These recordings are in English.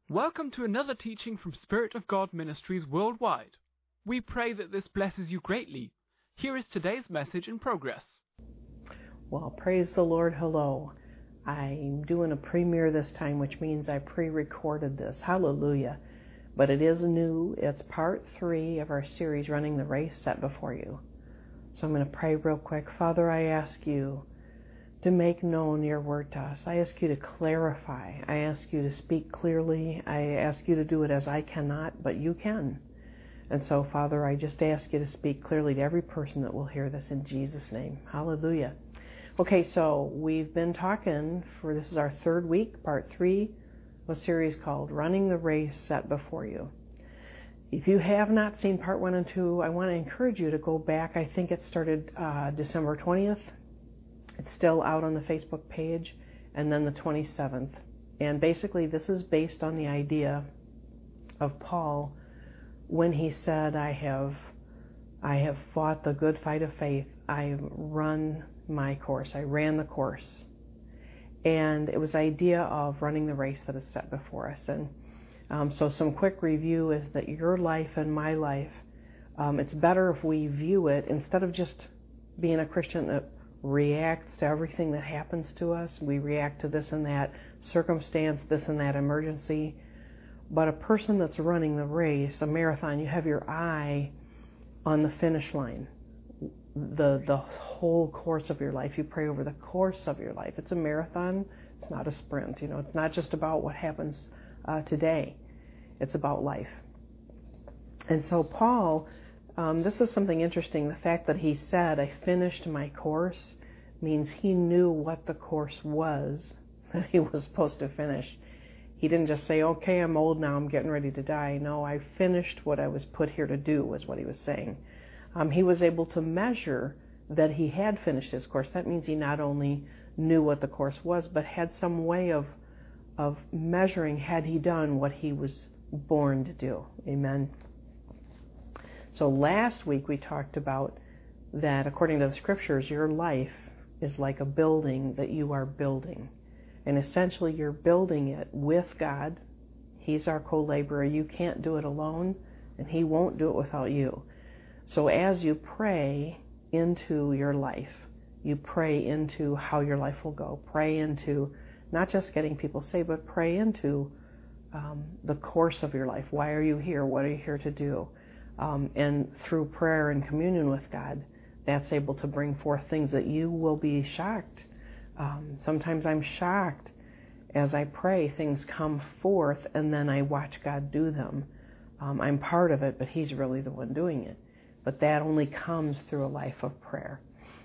Welcome to another teaching from Spirit of God Ministries worldwide. We pray that this blesses you greatly. Here is today's message in progress. Well, praise the Lord. Hello. I'm doing a premiere this time, which means I pre-recorded this. Hallelujah. But it is new. It's part 3 of our series, Running the Race Set Before You. So I'm going to pray real quick. Father, I ask you to make known your word to us. I ask you to clarify. I ask you to speak clearly. I ask you to do it as I cannot, but you can. And so, Father, I just ask you to speak clearly to every person that will hear this in Jesus' name. Hallelujah. Okay, so we've been talking this is our 3rd week, part 3, of a series called Running the Race Set Before You. If you have not seen part 1 and 2, I want to encourage you to go back. I think it started December 20th. It's still out on the Facebook page, and then the 27th. And basically, this is based on the idea of Paul when he said, I have fought the good fight of faith. I've run my course. I ran the course. And it was the idea of running the race that is set before us. And so some quick review is that your life and my life, it's better if we view it, instead of just being a Christian that reacts to everything that happens to us. We react to this and that circumstance, this and that emergency. But a person that's running the race, a marathon, you have your eye on the finish line, the whole course of your life. You pray over the course of your life. It's a marathon. It's not a sprint. It's not just about what happens today. It's about life. And so Paul, this is something interesting. The fact that he said, I finished my course, means he knew what the course was that he was supposed to finish. He didn't just say, okay, I'm old now, I'm getting ready to die. No, I finished what I was put here to do, was what he was saying. He was able to measure that he had finished his course. That means he not only knew what the course was, but had some way of measuring, had he done what he was born to do. Amen. So last week we talked about that according to the scriptures, your life is like a building that you are building. And essentially you're building it with God. He's our co-laborer. You can't do it alone, and He won't do it without you. So as you pray into your life, you pray into how your life will go. Pray into not just getting people saved, but pray into the course of your life. Why are you here? What are you here to do? And through prayer and communion with God, that's able to bring forth things that you will be shocked. Sometimes I'm shocked as I pray, things come forth, and then I watch God do them. I'm part of it, but He's really the one doing it. But that only comes through a life of prayer.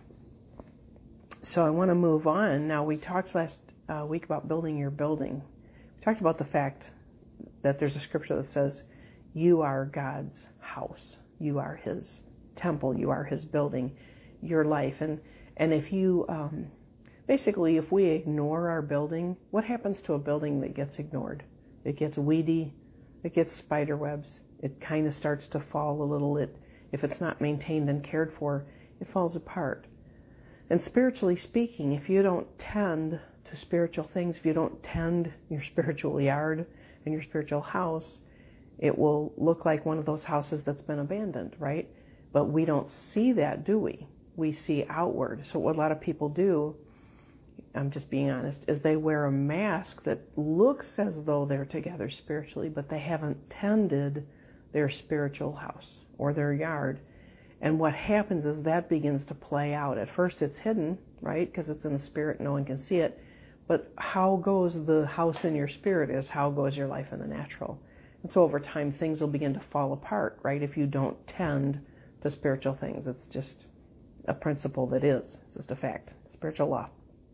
So I want to move on. Now, we talked last week about building your building. We talked about the fact that there's a scripture that says, you are God's house. You are His temple. You are His building, your life. And if you, basically, if we ignore our building, what happens to a building that gets ignored? It gets weedy. It gets spider webs. It kind of starts to fall a little. If it's not maintained and cared for, it falls apart. And spiritually speaking, if you don't tend to spiritual things, if you don't tend your spiritual yard and your spiritual house, it will look like one of those houses that's been abandoned, right? But we don't see that, do we? We see outward. So what a lot of people do, I'm just being honest, is they wear a mask that looks as though they're together spiritually, but they haven't tended their spiritual house or their yard. And what happens is that begins to play out. At first it's hidden, right? Because it's in the spirit, no one can see it. But how goes the house in your spirit is how goes your life in the natural. And so over time, things will begin to fall apart, right? If you don't tend to spiritual things. It's just a principle that is. It's just a fact. Spiritual law.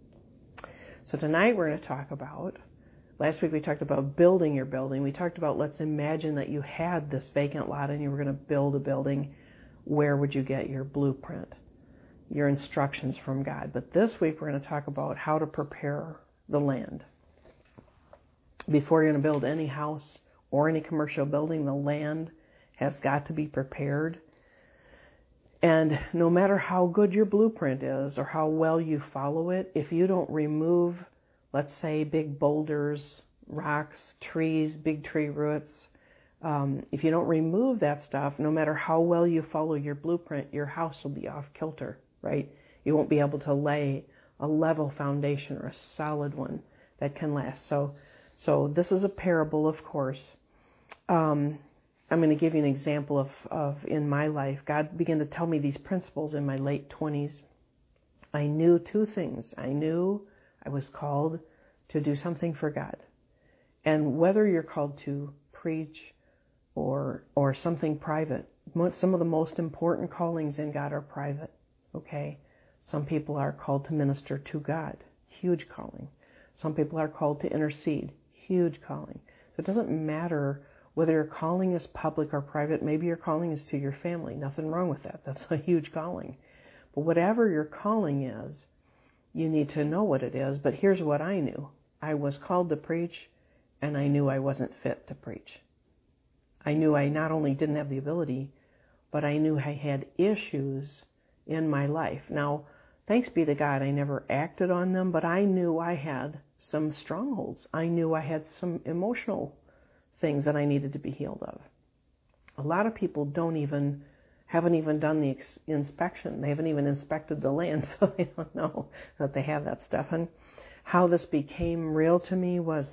So tonight we're going to talk about, last week we talked about building your building. We talked about, let's imagine that you had this vacant lot and you were going to build a building. Where would you get your blueprint, your instructions from God? But this week we're going to talk about how to prepare the land. Before you're going to build any house or any commercial building, the land has got to be prepared. And no matter how good your blueprint is or how well you follow it, if you don't remove, let's say, big boulders rocks, trees, big tree roots. If you don't remove that stuff, no matter how well you follow your blueprint, your house will be off kilter, right? You won't be able to lay a level foundation or a solid one that can last. So this is a parable, of course. I'm going to give you an example of in my life. God began to tell me these principles in my late 20s. I knew two things. I knew I was called to do something for God. And whether you're called to preach or something private, some of the most important callings in God are private, okay? Some people are called to minister to God, huge calling. Some people are called to intercede, huge calling. So it doesn't matter whether your calling is public or private. Maybe your calling is to your family. Nothing wrong with that. That's a huge calling. But whatever your calling is, you need to know what it is. But here's what I knew. I was called to preach, and I knew I wasn't fit to preach. I knew I not only didn't have the ability, but I knew I had issues in my life. Now, thanks be to God, I never acted on them, but I knew I had some strongholds. I knew I had some emotional things that I needed to be healed of. A lot of people haven't even done the inspection. They haven't even inspected the land, so they don't know that they have that stuff. And how this became real to me was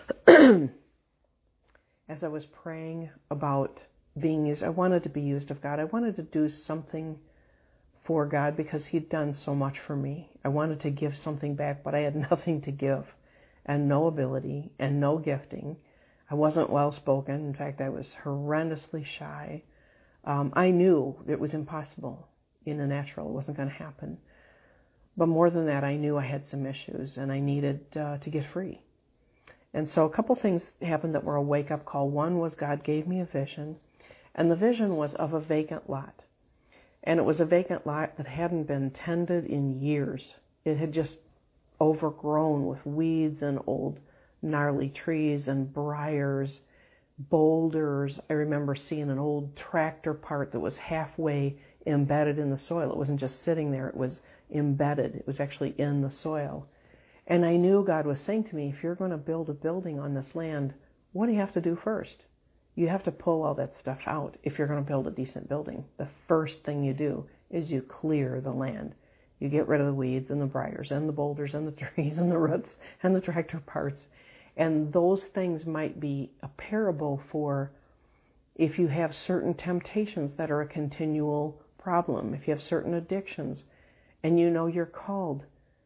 as I was praying about being used. I wanted to be used of God. I wanted to do something for God because He'd done so much for me. I wanted to give something back, but I had nothing to give and no ability and no gifting. I wasn't well-spoken. In fact, I was horrendously shy. I knew it was impossible in the natural. It wasn't going to happen. But more than that, I knew I had some issues and I needed to get free. And so a couple things happened that were a wake-up call. One was God gave me a vision, and the vision was of a vacant lot. And it was a vacant lot that hadn't been tended in years. It had just overgrown with weeds and old gnarly trees and briars, boulders. I remember seeing an old tractor part that was halfway embedded in the soil. It wasn't just sitting there, it was embedded. It was actually in the soil. And I knew God was saying to me, if you're going to build a building on this land, what do you have to do first? You have to pull all that stuff out if you're going to build a decent building. The first thing you do is you clear the land. You get rid of the weeds and the briars and the boulders and the trees and the roots and the tractor parts. And those things might be a parable for if you have certain temptations that are a continual problem, if you have certain addictions, and you know you're called,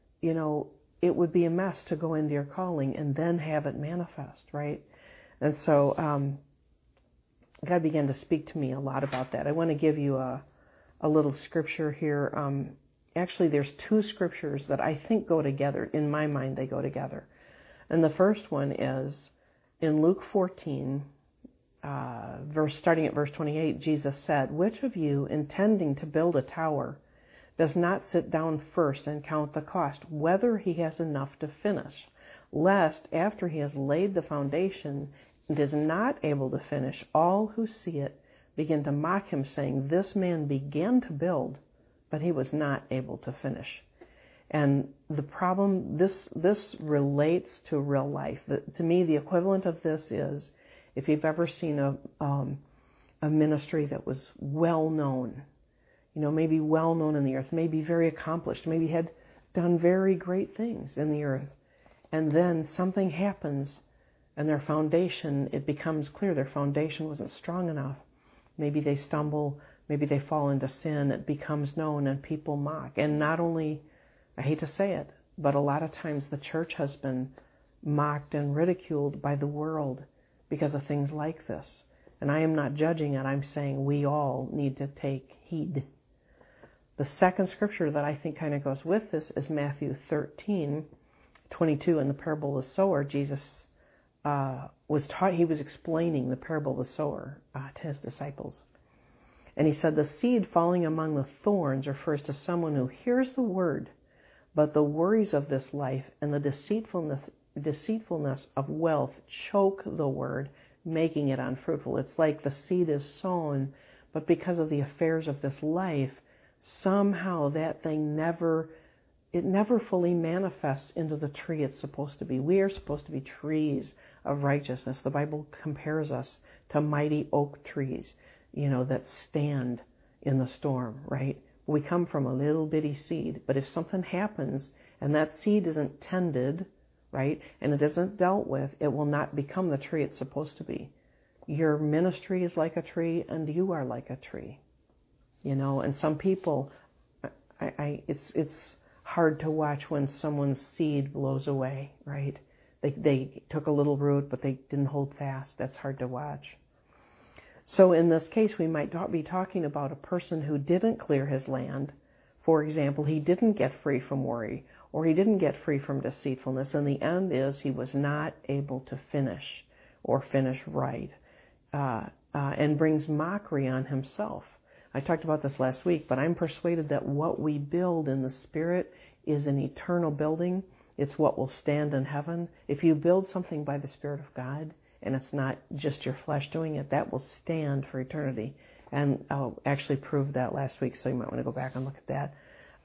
it would be a mess to go into your calling and then have it manifest, right? And so God began to speak to me a lot about that. I want to give you a little scripture here. Actually, there's two scriptures that I think go together. In my mind, they go together. And the first one is in Luke 14, starting at verse 28, Jesus said, "Which of you, intending to build a tower, does not sit down first and count the cost, whether he has enough to finish, lest after he has laid the foundation and is not able to finish, all who see it begin to mock him, saying, 'This man began to build, but he was not able to finish.'" And the problem, this relates to real life. To me, the equivalent of this is, if you've ever seen a ministry that was well known, maybe well known in the earth, maybe very accomplished, maybe had done very great things in the earth, and then something happens and their foundation, it becomes clear their foundation wasn't strong enough. Maybe they stumble, maybe they fall into sin, it becomes known and people mock. And not only, I hate to say it, but a lot of times the church has been mocked and ridiculed by the world because of things like this. And I am not judging it, I'm saying we all need to take heed. The second scripture that I think kind of goes with this is Matthew 13:22 in the parable of the sower. Jesus he was explaining the parable of the sower to his disciples. And he said, "The seed falling among the thorns refers to someone who hears the word, but the worries of this life and the deceitfulness of wealth choke the word, making it unfruitful." It's like the seed is sown, but because of the affairs of this life, somehow that thing never it never fully manifests into the tree it's supposed to be. We are supposed to be trees of righteousness. The Bible compares us to mighty oak trees, that stand in the storm, right? We come from a little bitty seed, but if something happens and that seed isn't tended, right, and it isn't dealt with, it will not become the tree it's supposed to be. Your ministry is like a tree, and you are like a tree, and some people, it's hard to watch when someone's seed blows away, right? They took a little root, but they didn't hold fast. That's hard to watch. So in this case, we might be talking about a person who didn't clear his land. For example, he didn't get free from worry, or he didn't get free from deceitfulness. And the end is he was not able to finish right, and brings mockery on himself. I talked about this last week, but I'm persuaded that what we build in the Spirit is an eternal building. It's what will stand in heaven. If you build something by the Spirit of God, and it's not just your flesh doing it, that will stand for eternity. And I'll actually prove that last week, so you might want to go back and look at that.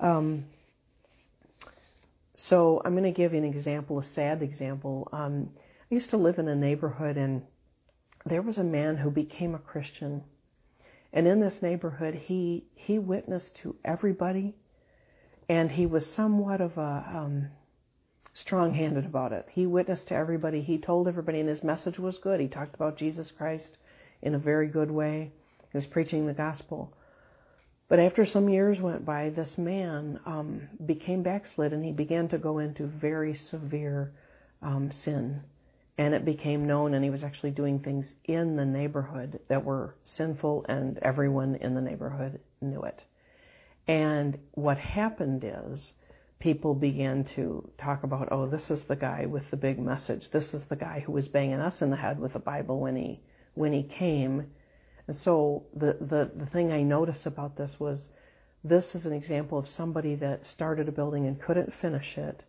So I'm going to give you an example, a sad example. I used to live in a neighborhood, and there was a man who became a Christian. And in this neighborhood, he witnessed to everybody, and he was somewhat of a strong-handed about it. He witnessed to everybody. He told everybody, and his message was good. He talked about Jesus Christ in a very good way. He was preaching the gospel. But after some years went by, this man became backslid, and he began to go into very severe sin. And it became known, and he was actually doing things in the neighborhood that were sinful, and everyone in the neighborhood knew it. And what happened is people began to talk about, oh, this is the guy with the big message. This is the guy who was banging us in the head with the Bible when he came. And so the thing I noticed about this was, this is an example of somebody that started a building and couldn't finish it.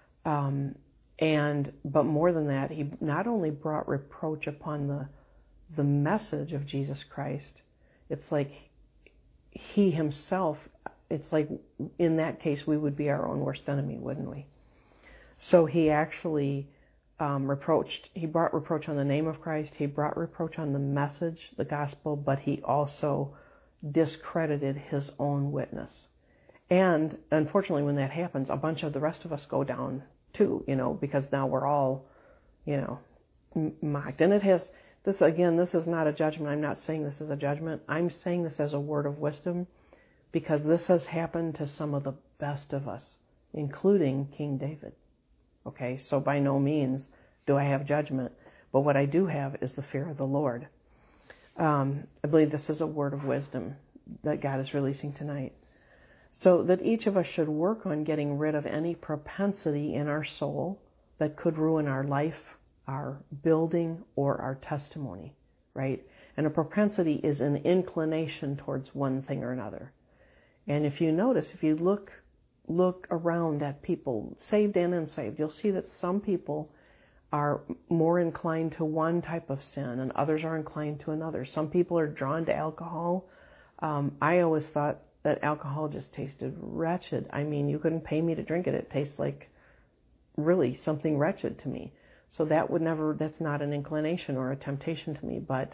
But more than that, he not only brought reproach upon the message of Jesus Christ, it's like he himself, it's like in that case we would be our own worst enemy, wouldn't we? So he actually he brought reproach on the name of Christ, he brought reproach on the message, the gospel, but he also discredited his own witness. And unfortunately, when that happens, a bunch of the rest of us go down too, because now we're all, mocked. And this is not a judgment. I'm not saying this is a judgment. I'm saying this as a word of wisdom, because this has happened to some of the best of us, including King David. Okay, so by no means do I have judgment, but what I do have is the fear of the Lord. I believe this is a word of wisdom that God is releasing tonight. So that each of us should work on getting rid of any propensity in our soul that could ruin our life, our building, or our testimony, right? And a propensity is an inclination towards one thing or another. And if you notice, if you look around at people, saved and unsaved, you'll see that some people are more inclined to one type of sin and others are inclined to another. Some people are drawn to alcohol. I always thought that alcohol just tasted wretched. I mean, you couldn't pay me to drink it. It tastes like really something wretched to me. So that's not an inclination or a temptation to me. But,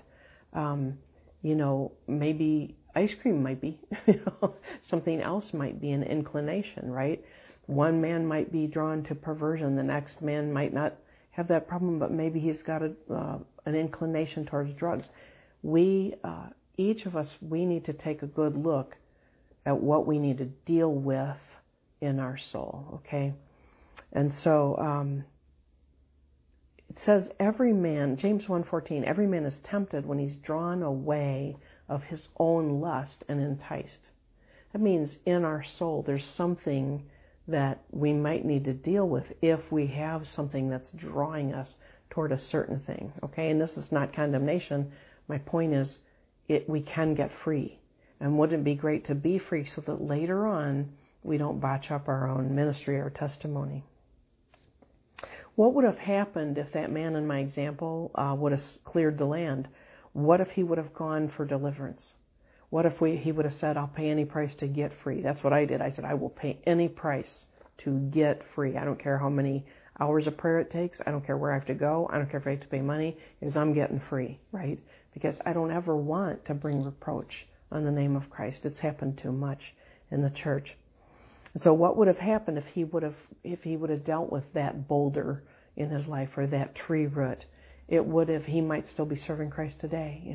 maybe ice cream might be, something else might be an inclination, right? One man might be drawn to perversion. The next man might not have that problem, but maybe he's got an inclination towards drugs. Each of us, we need to take a good look at what we need to deal with in our soul, okay? And so it says every man, James 1:14, every man is tempted when he's drawn away of his own lust and enticed. That means in our soul there's something that we might need to deal with if we have something that's drawing us toward a certain thing, okay? And this is not condemnation. My point is we can get free. And wouldn't it be great to be free so that later on we don't botch up our own ministry or testimony? What would have happened if that man in my example would have cleared the land? What if he would have gone for deliverance? What if he would have said, I'll pay any price to get free? That's what I did. I said, I will pay any price to get free. I don't care how many hours of prayer it takes. I don't care where I have to go. I don't care if I have to pay money, because I'm getting free, right? Because I don't ever want to bring reproach on the name of Christ. It's happened too much in the church. And so what would have happened if he would have dealt with that boulder in his life, or that tree root? He might still be serving Christ today,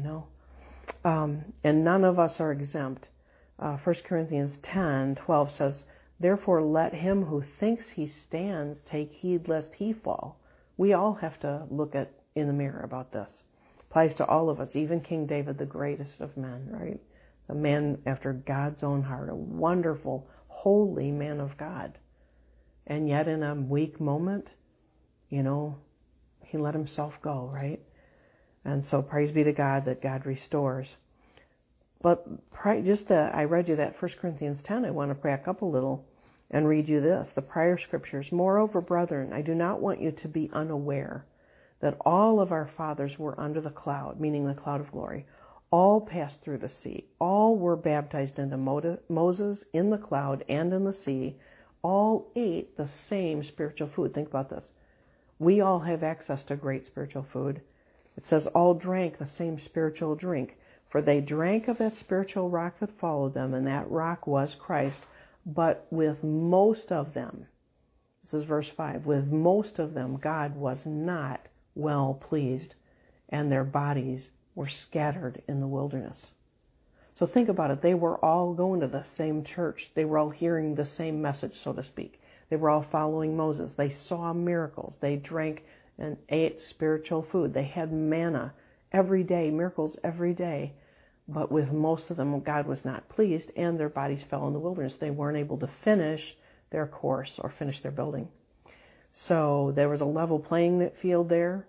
and none of us are exempt. 1 Corinthians 10:12 says, "Therefore let him who thinks he stands take heed lest he fall." We all have to look in the mirror about this. Applies to all of us, even King David, the greatest of men, right? A man after God's own heart, a wonderful, holy man of God. And yet in a weak moment, he let himself go, right? And so praise be to God that God restores. But I read you that 1 Corinthians 10. I want to back up a little and read you this, the prior scriptures. "Moreover, brethren, I do not want you to be unaware that all of our fathers were under the cloud," meaning the cloud of glory. "All passed through the sea. All were baptized into Moses in the cloud and in the sea. All ate the same spiritual food." Think about this. We all have access to great spiritual food. It says all drank the same spiritual drink. "For they drank of that spiritual rock that followed them, and that rock was Christ. But with most of them," this is verse 5, "with most of them God was not well pleased, and their bodies were scattered in the wilderness." So think about it. They were all going to the same church. They were all hearing the same message, so to speak. They were all following Moses. They saw miracles. They drank and ate spiritual food. They had manna every day, miracles every day. But with most of them, God was not pleased, and their bodies fell in the wilderness. They weren't able to finish their course or finish their building. So there was a level playing field there.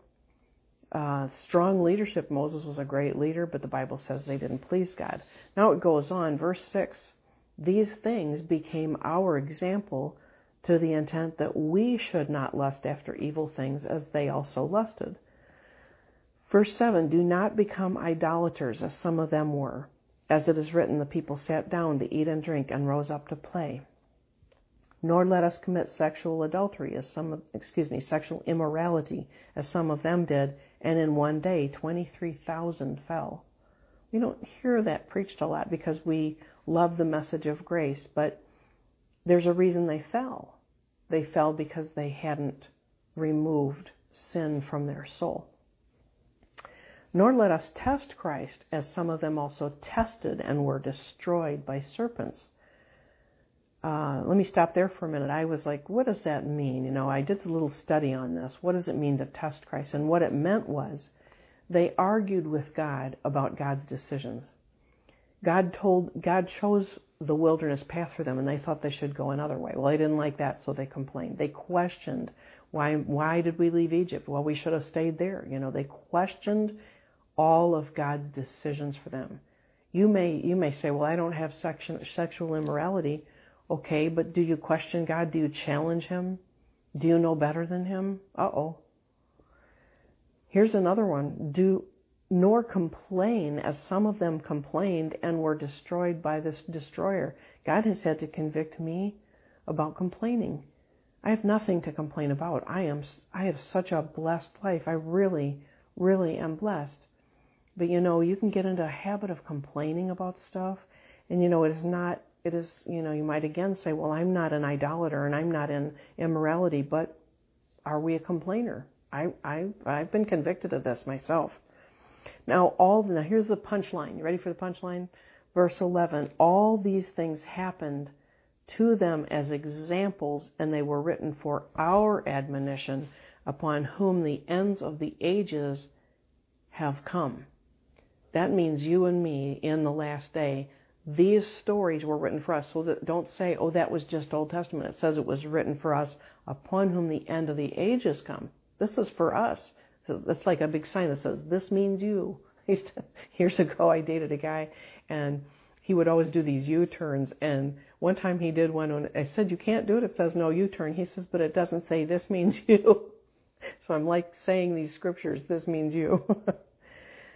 Strong leadership. Moses was a great leader, but the Bible says they didn't please God. Now it goes on, verse 6. "These things became our example, to the intent that we should not lust after evil things as they also lusted." Verse 7, "Do not become idolaters as some of them were. As it is written, the people sat down to eat and drink and rose up to play. Nor let us commit sexual immorality as some of them did, and in one day 23,000 fell." We don't hear that preached a lot because we love the message of grace, but there's a reason they fell. They fell because they hadn't removed sin from their soul. "Nor let us test Christ, as some of them also tested and were destroyed by serpents." Let me stop there for a minute. I was like, what does that mean? I did a little study on this. What does it mean to test Christ? And what it meant was they argued with God about God's decisions. God chose the wilderness path for them, and they thought they should go another way. Well, they didn't like that, so they complained. They questioned, why did we leave Egypt? Well, we should have stayed there. They questioned all of God's decisions for them. You may say, well, I don't have sexual immorality. Okay, but do you question God? Do you challenge Him? Do you know better than Him? Here's another one. Nor complain as some of them complained and were destroyed by this destroyer. God has had to convict me about complaining. I have nothing to complain about. I have such a blessed life. I really, really am blessed. But you can get into a habit of complaining about stuff, and you might again say, well, I'm not an idolater and I'm not in immorality, but are we a complainer? I've been convicted of this myself. Now here's the punchline. You ready for the punchline? Verse 11, "All these things happened to them as examples, and they were written for our admonition, upon whom the ends of the ages have come." That means you and me in the last day. These stories were written for us. So don't say, oh, that was just Old Testament. It says it was written for us, upon whom the end of the ages come. This is for us. It's like a big sign that says, this means you. Years ago, I dated a guy, and he would always do these U-turns. And one time he did one, and I said, you can't do it. It says no U-turn. He says, but it doesn't say this means you. So I'm like saying these scriptures, this means you.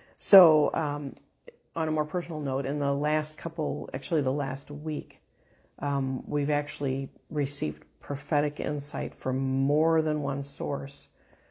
So on a more personal note, in the last week, We've actually received prophetic insight from more than one source.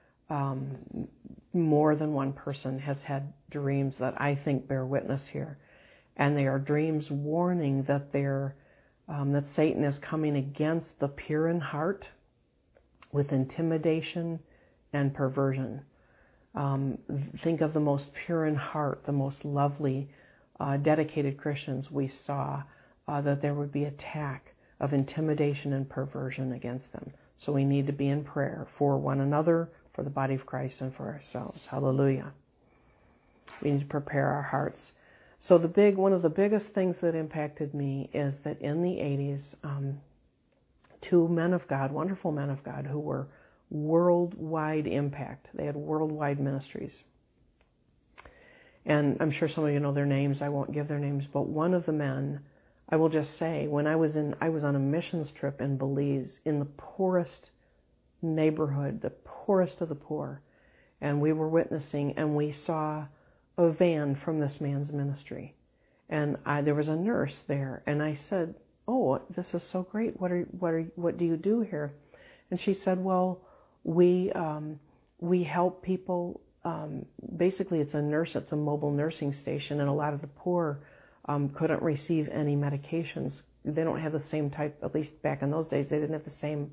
More than one person has had dreams that I think bear witness here. And they are dreams warning that that Satan is coming against the pure in heart with intimidation and perversion. Think of the most pure in heart, the most lovely, dedicated Christians we saw, that there would be attack of intimidation and perversion against them. So we need to be in prayer for one another, for the body of Christ, and for ourselves. Hallelujah. We need to prepare our hearts. So one of the biggest things that impacted me is that in the 80s, two men of God, wonderful men of God, who were worldwide impact. They had worldwide ministries. And I'm sure some of you know their names. I won't give their names, but one of the men, I will just say, when I was on a missions trip in Belize, in the poorest neighborhood, the poorest of the poor, and we were witnessing, and we saw a van from this man's ministry, and there was a nurse there, and I said, "Oh, this is so great. What do you do here?" And she said, "Well, we help people. Basically, it's a mobile nursing station, and a lot of the poor couldn't receive any medications. They don't have the same type, at least back in those days, they didn't have the same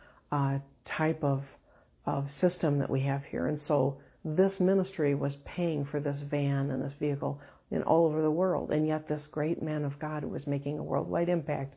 type of system that we have here. And so this ministry was paying for this van and this vehicle in all over the world. And yet this great man of God who was making a worldwide impact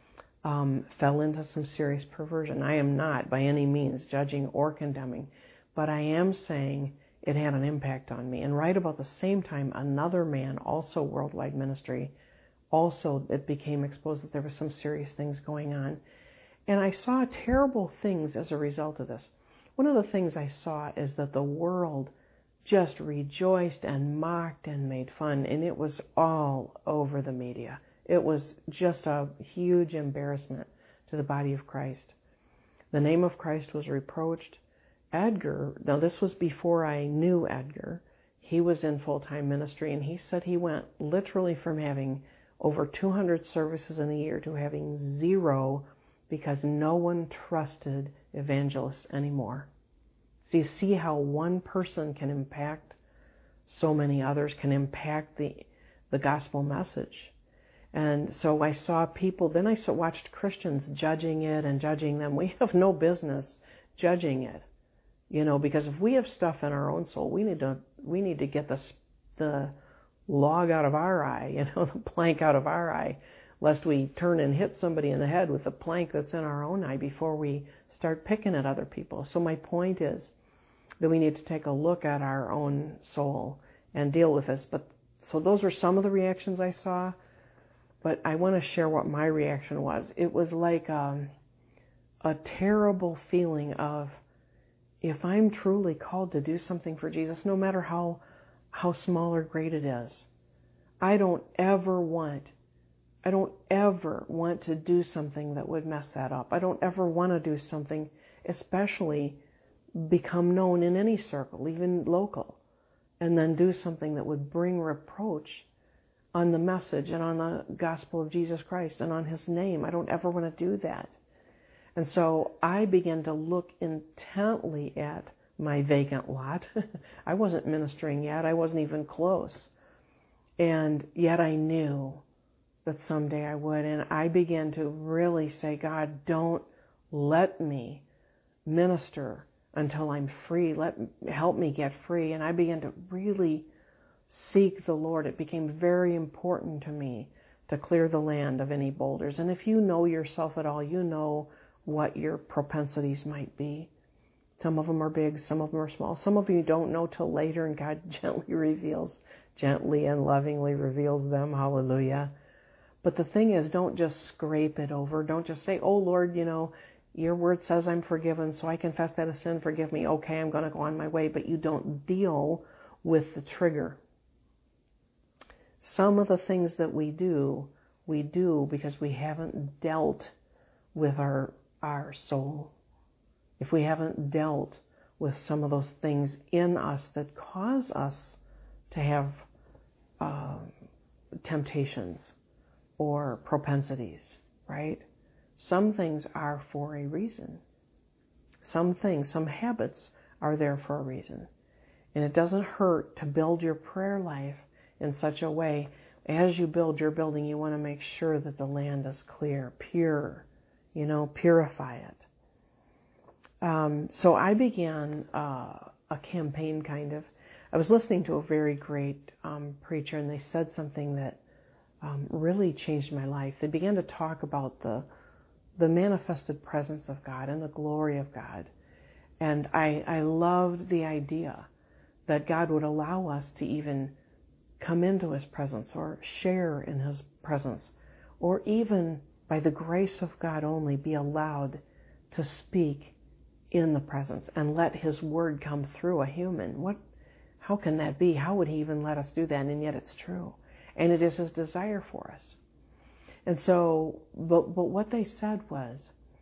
fell into some serious perversion. I am not by any means judging or condemning, but I am saying it had an impact on me. And right about the same time, another man, also worldwide ministry, also it became exposed that there were some serious things going on. And I saw terrible things as a result of this. One of the things I saw is that the world just rejoiced and mocked and made fun, and it was all over the media. It was just a huge embarrassment to the body of Christ. The name of Christ was reproached. Edgar, now this was before I knew Edgar, he was in full-time ministry, and he said he went literally from having over 200 services in a year to having 0 because no one trusted evangelists anymore. So you see how one person can impact so many others, can impact the gospel message. And so I saw people, then I watched Christians judging it and judging them. We have no business judging it, because if we have stuff in our own soul, we need to get the log out of our eye, the plank out of our eye, lest we turn and hit somebody in the head with the plank that's in our own eye before we start picking at other people. So my point is that we need to take a look at our own soul and deal with this. So those were some of the reactions I saw, but I want to share what my reaction was. It was like a terrible feeling of, if I'm truly called to do something for Jesus, no matter how small or great it is, I don't ever want to do something that would mess that up. I don't ever want to do something, especially become known in any circle, even local, and then do something that would bring reproach on the message and on the gospel of Jesus Christ and on His name. I don't ever want to do that. And so I began to look intently at my vacant lot. I wasn't ministering yet. I wasn't even close. And yet I knew that someday I would. And I began to really say, God, don't let me minister until I'm free. Help me get free. And I began to really seek the Lord. It became very important to me to clear the land of any boulders. And if you know yourself at all, you know what your propensities might be. Some of them are big, some of them are small. Some of you don't know till later, and God gently and lovingly reveals them. Hallelujah. But the thing is, don't just scrape it over. Don't just say, oh, Lord, your word says I'm forgiven, so I confess that as sin, forgive me. Okay, I'm going to go on my way. But you don't deal with the trigger. Some of the things that we do because we haven't dealt with our soul. If we haven't dealt with some of those things in us that cause us to have temptations or propensities, right? Some things are for a reason. Some things, some habits are there for a reason. And it doesn't hurt to build your prayer life in such a way, as you build your building, you want to make sure that the land is clear, pure, purify it. So I began a campaign kind of. I was listening to a very great preacher, and they said something that really changed my life. They began to talk about the manifested presence of God and the glory of God. And I loved the idea that God would allow us to even come into His presence or share in His presence, or even by the grace of God only be allowed to speak in the presence and let His word come through a human. How can that be? How would He even let us do that? And yet it's true. And it is His desire for us. And so, but what they said was,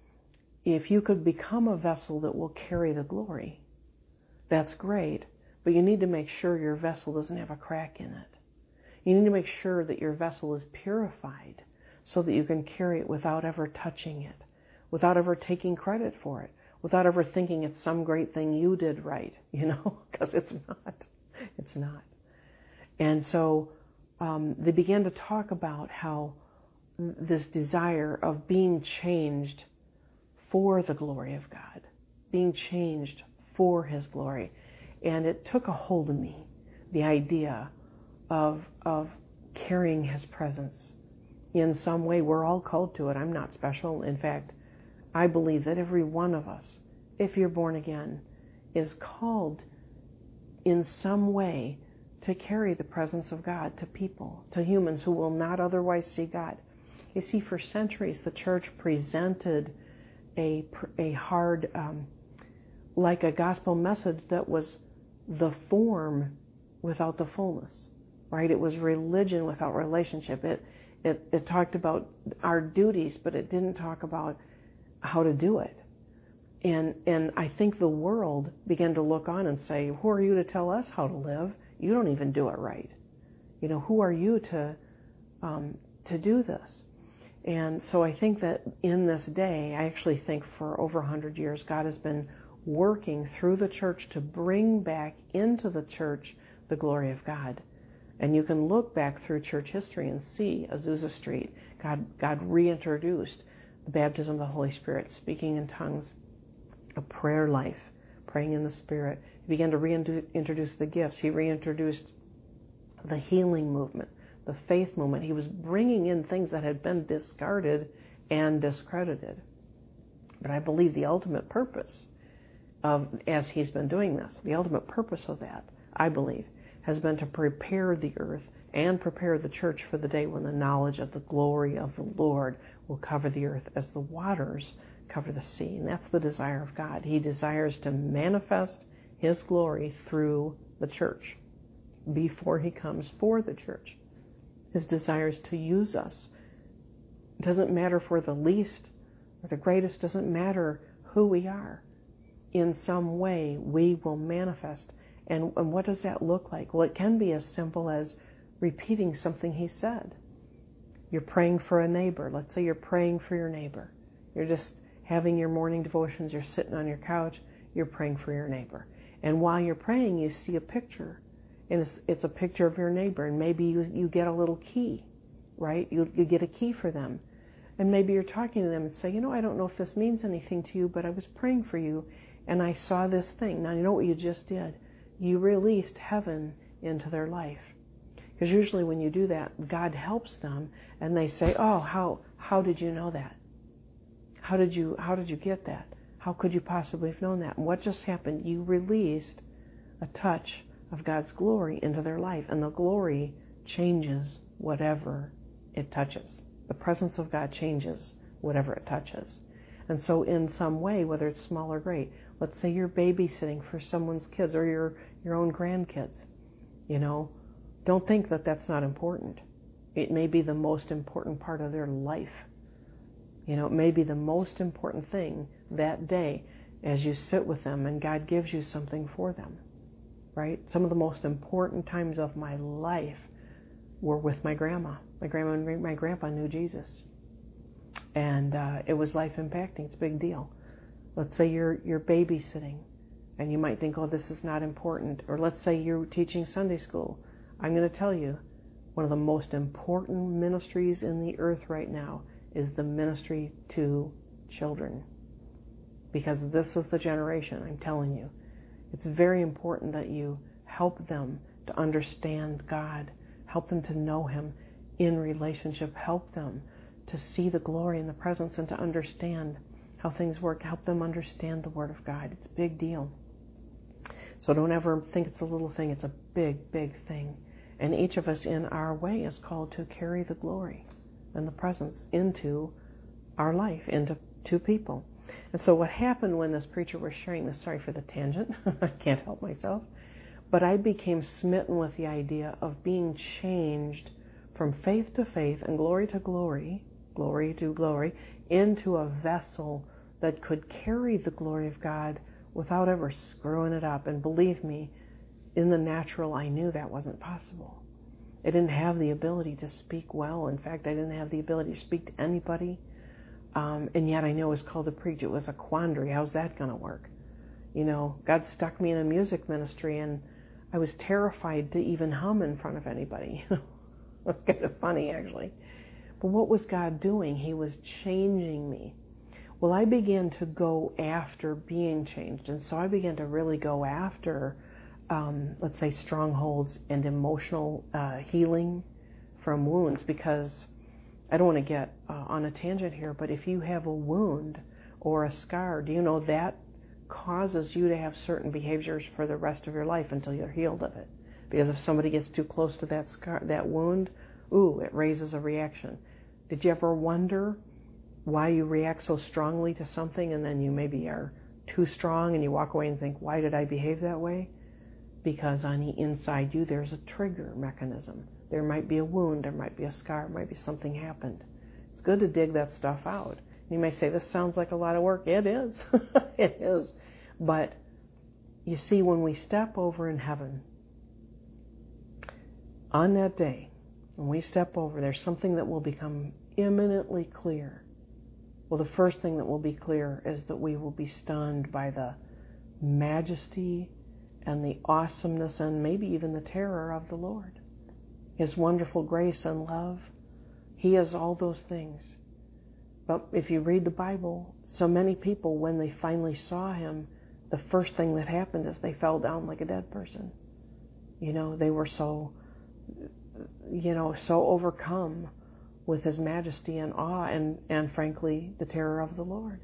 if you could become a vessel that will carry the glory, that's great, but you need to make sure your vessel doesn't have a crack in it. You need to make sure that your vessel is purified so that you can carry it without ever touching it, without ever taking credit for it, without ever thinking it's some great thing you did right, because it's not. It's not. And so they began to talk about how this desire of being changed for the glory of God, being changed for His glory. And it took a hold of me, the idea of carrying His presence in some way. We're all called to it. I'm not special. In fact, I believe that every one of us, if you're born again, is called in some way to carry the presence of God to people, to humans who will not otherwise see God. You see, for centuries, the church presented a hard, like a gospel message that was the form without the fullness, right? It was religion without relationship. It talked about our duties, but it didn't talk about how to do it. And I think the world began to look on and say, who are you to tell us how to live? You don't even do it right. Who are you to do this? And so I think that in this day, I actually think for over 100 years, God has been working through the church to bring back into the church the glory of God. And you can look back through church history and see Azusa Street. God reintroduced the baptism of the Holy Spirit, speaking in tongues, a prayer life, praying in the Spirit. He began to reintroduce the gifts. He reintroduced the healing movement, the faith movement. He was bringing in things that had been discarded and discredited. But I believe the ultimate purpose as He's been doing this, the ultimate purpose of that, I believe, has been to prepare the earth and prepare the church for the day when the knowledge of the glory of the Lord will cover the earth as the waters cover the sea. And that's the desire of God. He desires to manifest His glory through the church before He comes for the church. His desire is to use us. It doesn't matter if we're the least or the greatest. It doesn't matter who we are. In some way, we will manifest. And what does that look like? Well, it can be as simple as repeating something He said. You're praying for a neighbor. Let's say you're praying for your neighbor. You're just having your morning devotions. You're sitting on your couch. You're praying for your neighbor. And while you're praying, you see a picture. And it's a picture of your neighbor. And maybe you get a little key, right? You get a key for them. And maybe you're talking to them and say, I don't know if this means anything to you, but I was praying for you and I saw this thing. Now, you know what you just did? You released heaven into their life. Because usually when you do that, God helps them and they say, oh, how did you know that? How did you get that? How could you possibly have known that? And what just happened? You released a touch of God's glory into their life. And the glory changes whatever it touches. The presence of God changes whatever it touches. And so in some way, whether it's small or great, let's say you're babysitting for someone's kids or your own grandkids, don't think that that's not important. It may be the most important part of their life. It may be the most important thing that day as you sit with them and God gives you something for them, right? Some of the most important times of my life were with my grandma. My grandma and my grandpa knew Jesus. And it was life impacting. It's a big deal. Let's say you're babysitting, and you might think, oh, this is not important. Or let's say you're teaching Sunday school. I'm going to tell you, one of the most important ministries in the earth right now is the ministry to children. Because this is the generation, I'm telling you. It's very important that you help them to understand God, help them to know Him in relationship, help them to see the glory and the presence and to understand how things work, help them understand the Word of God. It's a big deal. So don't ever think it's a little thing. It's a big, big thing. And each of us in our way is called to carry the glory and the presence into our life, into two people. And so what happened when this preacher was sharing this, sorry for the tangent, I can't help myself, but I became smitten with the idea of being changed from faith to faith and glory to glory, glory to glory, into a vessel that could carry the glory of God without ever screwing it up. And believe me, in the natural, I knew that wasn't possible. I didn't have the ability to speak well. In fact, I didn't have the ability to speak to anybody. And yet I knew it was called to preach. It was a quandary. How's that going to work? You know, God stuck me in a music ministry, and I was terrified to even hum in front of anybody. That's kind of funny, actually. But what was God doing? He was changing me. Well, I began to go after being changed. And so I began to really go after, let's say, strongholds and emotional healing from wounds, because I don't want to get on a tangent here, but if you have a wound or a scar, do you know that causes you to have certain behaviors for the rest of your life until you're healed of it? Because if somebody gets too close to that scar, that wound, it raises a reaction. Did you ever wonder why you react so strongly to something, and then you maybe are too strong and you walk away and think, why did I behave that way? Because on the inside you, there's a trigger mechanism. There might be a wound, there might be a scar, might be something happened. It's good to dig that stuff out. You may say, this sounds like a lot of work. It is. It is. But you see, when we step over in heaven, on that day, when we step over, there's something that will become imminently clear. Well, the first thing that will be clear is that we will be stunned by the majesty and the awesomeness and maybe even the terror of the Lord. His wonderful grace and love. He is all those things. But if you read the Bible, so many people, when they finally saw Him, the first thing that happened is they fell down like a dead person. You know, they were so overcome with His majesty and awe and frankly, the terror of the Lord.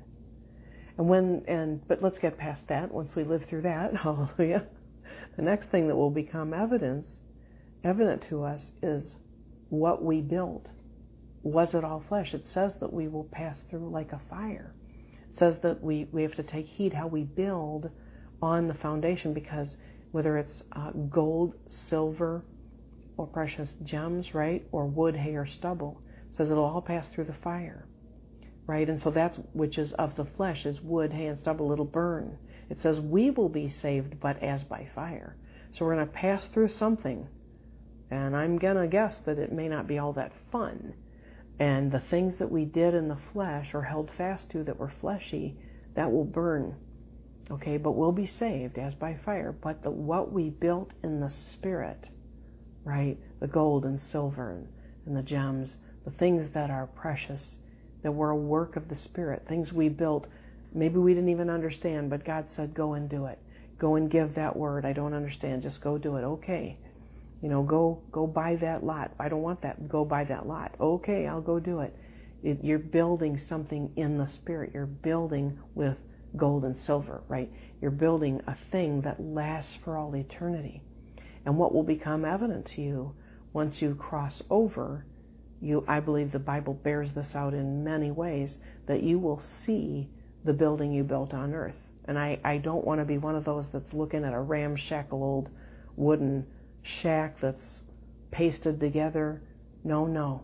But let's get past that. Once we live through that, hallelujah, the next thing that will become evident to us is what we built. Was it all flesh? It says that we will pass through like a fire. It says that we have to take heed how we build on the foundation, because whether it's gold, silver, or precious gems, right, or wood, hay, or stubble, it says it'll all pass through the fire, right? And so that's which is of the flesh is wood, hay, and stubble. It'll burn. It says we will be saved, but as by fire. So we're going to pass through something, and I'm going to guess that it may not be all that fun. And the things that we did in the flesh or held fast to that were fleshy, that will burn. Okay, but we'll be saved as by fire. But what we built in the Spirit, right, the gold and silver and the gems, the things that are precious, that were a work of the Spirit, things we built, maybe we didn't even understand, but God said, go and do it. Go and give that word. I don't understand. Just go do it. Okay. You know, go buy that lot. I don't want that. Go buy that lot. Okay, I'll go do it. You're building something in the Spirit. You're building with gold and silver, right? You're building a thing that lasts for all eternity. And what will become evident to you once you cross over, I believe the Bible bears this out in many ways, that you will see the building you built on earth. And I don't want to be one of those that's looking at a ramshackle old wooden shack that's pasted together. No.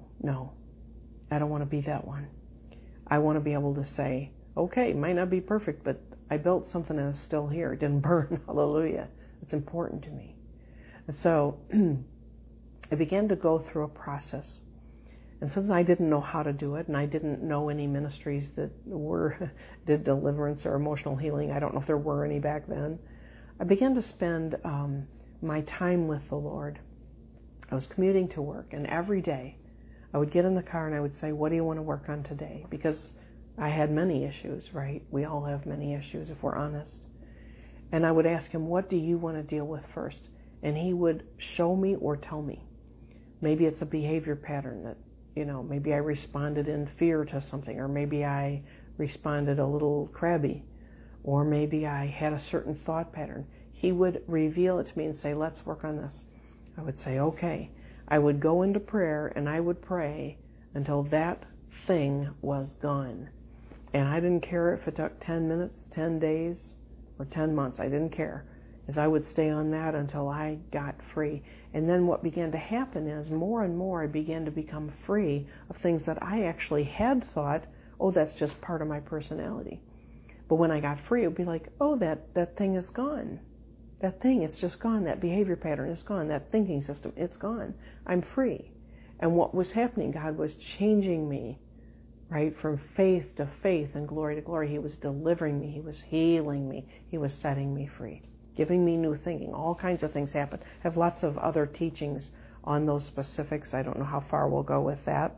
I don't want to be that one. I want to be able to say, okay, it might not be perfect, but I built something that's still here. It didn't burn. Hallelujah. It's important to me. And so I began to go through a process. And since I didn't know how to do it, and I didn't know any ministries that did deliverance or emotional healing, I don't know if there were any back then, I began to spend my time with the Lord. I was commuting to work, and every day I would get in the car and I would say, what do you want to work on today? Because I had many issues, right? We all have many issues if we're honest. And I would ask him, what do you want to deal with first? And he would show me or tell me. Maybe it's a behavior pattern that, maybe I responded in fear to something, or maybe I responded a little crabby, or maybe I had a certain thought pattern. He would reveal it to me and say, let's work on this. I would say, okay. I would go into prayer and I would pray until that thing was gone. And I didn't care if it took 10 minutes, 10 days, or 10 months. I didn't care. As I would stay on that until I got free. And then what began to happen is more and more I began to become free of things that I actually had thought, oh, that's just part of my personality. But when I got free, it would be like, oh, that thing is gone. That thing, it's just gone. That behavior pattern is gone. That thinking system, it's gone. I'm free. And what was happening, God was changing me, right, from faith to faith and glory to glory. He was delivering me. He was healing me. He was setting me free, giving me new thinking. All kinds of things happened. I have lots of other teachings on those specifics. I don't know how far we'll go with that.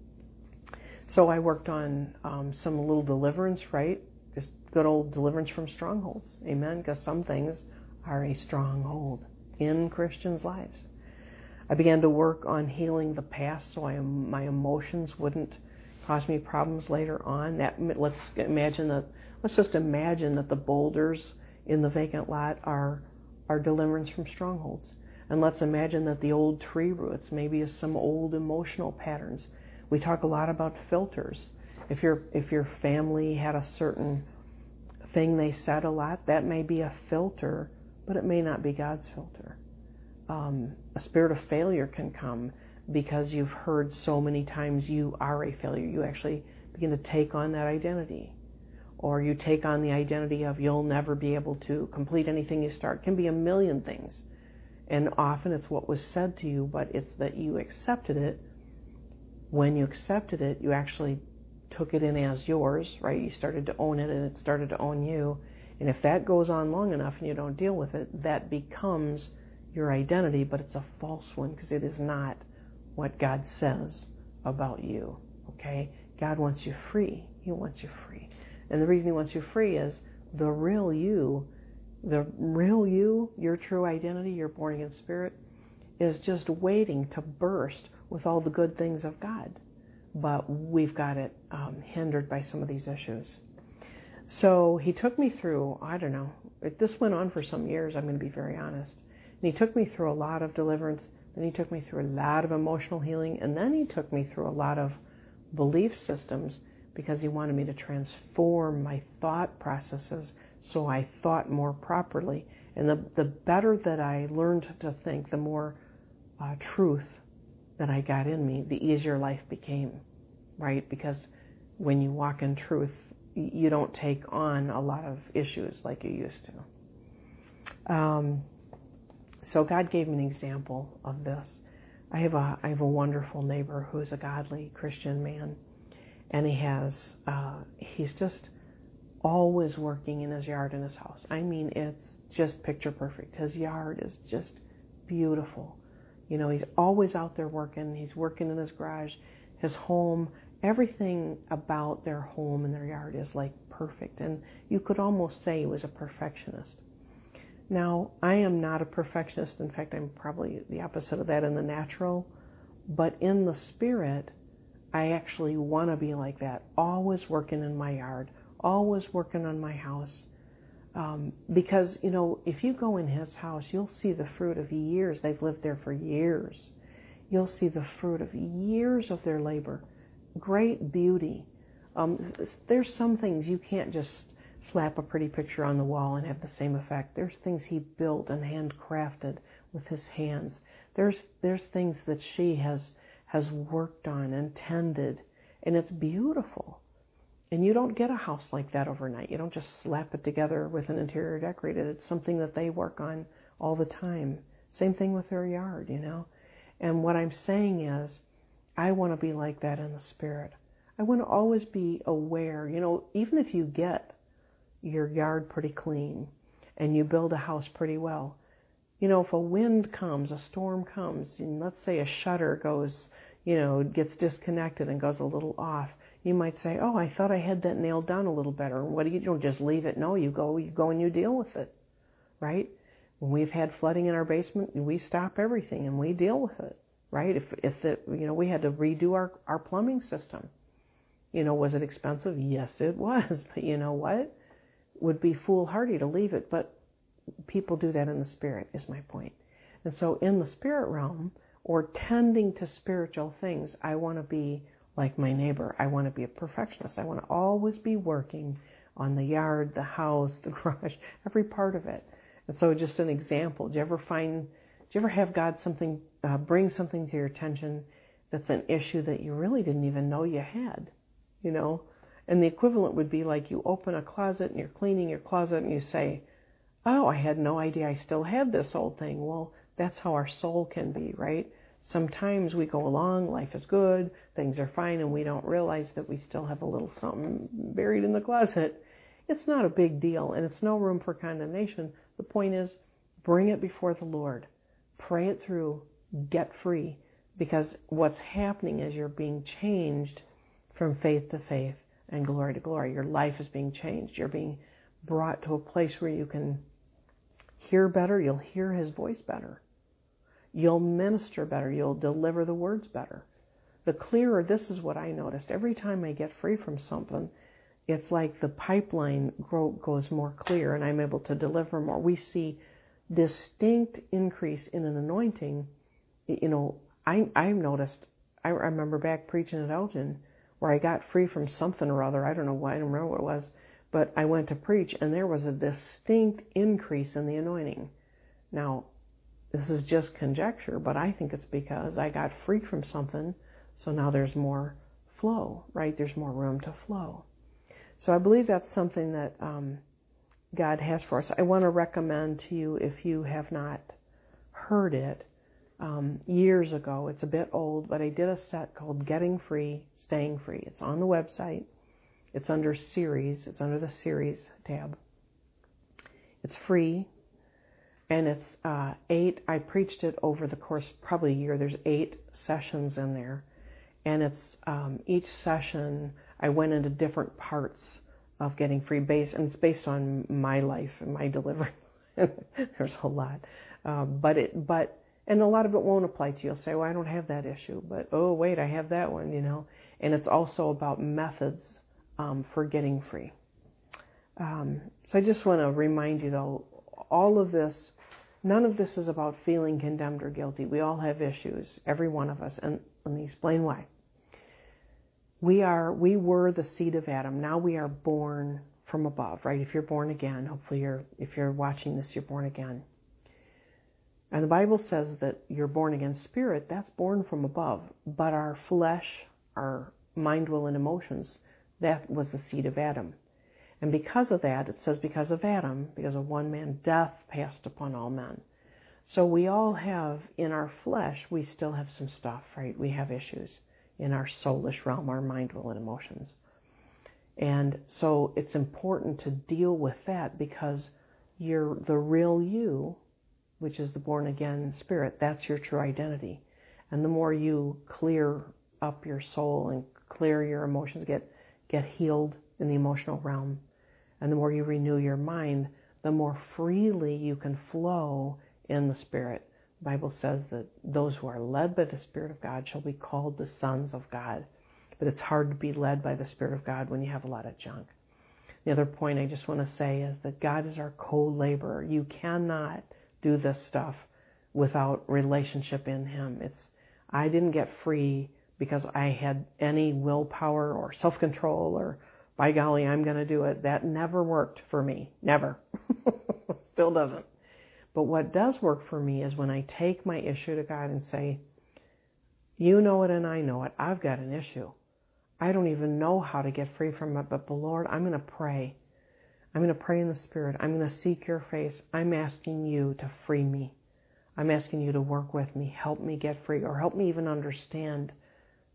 So I worked on some little deliverance, right? Just good old deliverance from strongholds. Amen? Because some things are a stronghold in Christians' lives. I began to work on healing the past so my emotions wouldn't cause me problems later on. Let's just imagine that the boulders in the vacant lot are deliverance from strongholds. And let's imagine that the old tree roots maybe is some old emotional patterns. We talk a lot about filters. If your family had a certain thing they said a lot, that may be a filter, but it may not be God's filter. A spirit of failure can come because you've heard so many times you are a failure. You actually begin to take on that identity. Or you take on the identity of you'll never be able to complete anything you start. It can be a million things. And often it's what was said to you, but it's that you accepted it. When you accepted it, you actually took it in as yours, right? You started to own it and it started to own you. And if that goes on long enough and you don't deal with it, that becomes your identity, but it's a false one because it is not what God says about you, okay? God wants you free. He wants you free. And the reason He wants you free is the real you, your true identity, your born-again spirit, is just waiting to burst with all the good things of God. But we've got it hindered by some of these issues. So He took me through, this went on for some years, I'm going to be very honest. And He took me through a lot of deliverance, then He took me through a lot of emotional healing, and then He took me through a lot of belief systems because He wanted me to transform my thought processes so I thought more properly. And the better that I learned to think, the more truth that I got in me, the easier life became, right? Because when you walk in truth, you don't take on a lot of issues like you used to. So God gave me an example of this. I have a wonderful neighbor who is a godly Christian man, and he's just always working in his yard in his house. I mean, it's just picture perfect. His yard is just beautiful. He's always out there working. He's working in his garage, his home. Everything about their home and their yard is like perfect. And you could almost say he was a perfectionist. Now, I am not a perfectionist. In fact, I'm probably the opposite of that in the natural. But in the spirit, I actually want to be like that. Always working in my yard. Always working on my house. Because, if you go in his house, you'll see the fruit of years. They've lived there for years. You'll see the fruit of years of their labor. Great beauty. There's some things you can't just slap a pretty picture on the wall and have the same effect. There's things he built and handcrafted with his hands. There's things that she has worked on and tended, and it's beautiful. And you don't get a house like that overnight. You don't just slap it together with an interior decorated. It's something that they work on all the time. Same thing with their yard, And what I'm saying is, I want to be like that in the Spirit. I want to always be aware. Even if you get your yard pretty clean and you build a house pretty well, if a wind comes, a storm comes, and let's say a shutter goes, gets disconnected and goes a little off, you might say, oh, I thought I had that nailed down a little better. And what do? You don't just leave it. No, you go and you deal with it, right? When we've had flooding in our basement, we stop everything and we deal with it, right? We had to redo our plumbing system. Was it expensive? Yes, it was. But you know what? It would be foolhardy to leave it. But people do that in the Spirit, is my point. And so in the spirit realm, or tending to spiritual things, I want to be like my neighbor. I want to be a perfectionist. I want to always be working on the yard, the house, the garage, every part of it. And so just an example, do you ever have God bring something to your attention that's an issue that you really didn't even know you had, And the equivalent would be like you open a closet and you're cleaning your closet and you say, oh, I had no idea I still had this old thing. Well, that's how our soul can be, right? Sometimes we go along, life is good, things are fine, and we don't realize that we still have a little something buried in the closet. It's not a big deal, and it's no room for condemnation. The point is, bring it before the Lord. Pray it through. Get free. Because what's happening is you're being changed from faith to faith and glory to glory. Your life is being changed. You're being brought to a place where you can hear better. You'll hear His voice better. You'll minister better. You'll deliver the words better. The clearer, this is what I noticed. Every time I get free from something, it's like the pipeline goes more clear and I'm able to deliver more. We see distinct increase in an anointing. I've noticed, I remember back preaching at Elgin where I got free from something or other. I don't know why, I don't remember what it was, but I went to preach and there was a distinct increase in the anointing. Now, this is just conjecture, but I think it's because I got free from something, so now there's more flow, right? There's more room to flow. So I believe that's something that God has for us. I want to recommend to you, if you have not heard it, years ago, it's a bit old, but I did a set called Getting Free, Staying Free. It's on the website. It's under series. It's under the series tab. It's free. And it's 8, I preached it over the course, probably a year. There's 8 sessions in there. And it's each session, I went into different parts of getting free, and it's based on my life and my deliverance. There's a lot. And a lot of it won't apply to you. You'll say, well, I don't have that issue. But, oh, wait, I have that one, And it's also about methods for getting free. So I just want to remind you, though, all of this, none of this is about feeling condemned or guilty. We all have issues, every one of us, and let me explain why. We were the seed of Adam. Now we are born from above, right? If you're born again, hopefully if you're watching this, you're born again. And the Bible says that you're born again spirit, that's born from above. But our flesh, our mind, will, and emotions, that was the seed of Adam. And because of that, it says because of Adam, because of one man, death passed upon all men. So we all have, in our flesh, we still have some stuff, right? We have issues in our soulish realm, our mind, will, and emotions. And so it's important to deal with that because you're the real you, which is the born again spirit, that's your true identity. And the more you clear up your soul and clear your emotions, get healed in the emotional realm, and the more you renew your mind, the more freely you can flow in the Spirit. The Bible says that those who are led by the Spirit of God shall be called the sons of God. But it's hard to be led by the Spirit of God when you have a lot of junk. The other point I just want to say is that God is our co-laborer. You cannot do this stuff without relationship in Him. I didn't get free because I had any willpower or self-control or, by golly, I'm going to do it. That never worked for me. Never. Still doesn't. But what does work for me is when I take my issue to God and say, you know it and I know it. I've got an issue. I don't even know how to get free from it, but the Lord, I'm going to pray. I'm going to pray in the Spirit. I'm going to seek your face. I'm asking you to free me. I'm asking you to work with me. Help me get free, or help me even understand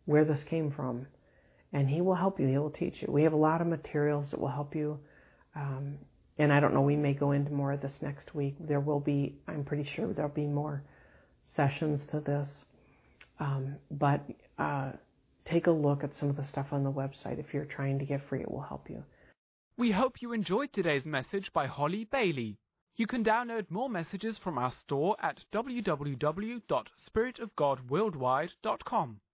where this came from. And he will help you. He will teach you. We have a lot of materials that will help you. And I don't know, we may go into more of this next week. There will be, I'm pretty sure there'll be more sessions to this. But take a look at some of the stuff on the website. If you're trying to get free, it will help you. We hope you enjoyed today's message by Holly Bailey. You can download more messages from our store at www.spiritofgodworldwide.com.